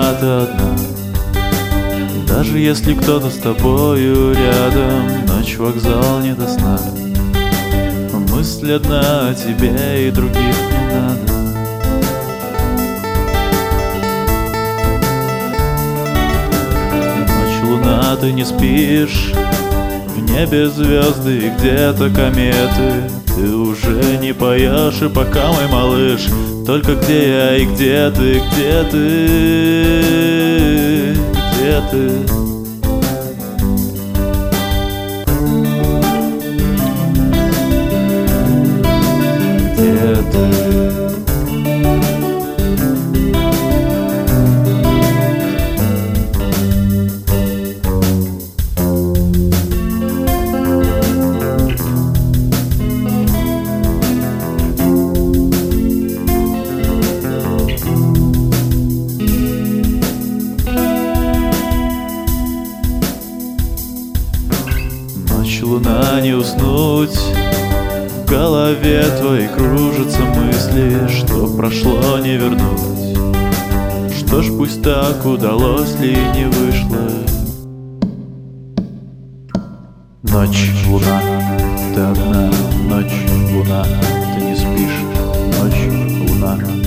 луна, ты одна. Даже если кто-то с тобою рядом, ночь, вокзал, не до сна. Мысль одна о тебе, и других не надо. Ночь, луна, ты не спишь, в небе звезды и где-то кометы. Ты уже не поешь, и пока, мой малыш, только где я и где ты, где ты, где ты? Где ты? Ночь, луна, не уснуть, в голове твоей кружатся мысли, что прошло не вернуть. Что ж, пусть так, удалось ли и не вышло. Ночь, луна, ты одна, ночь, луна, ты не спишь. Ночь, луна,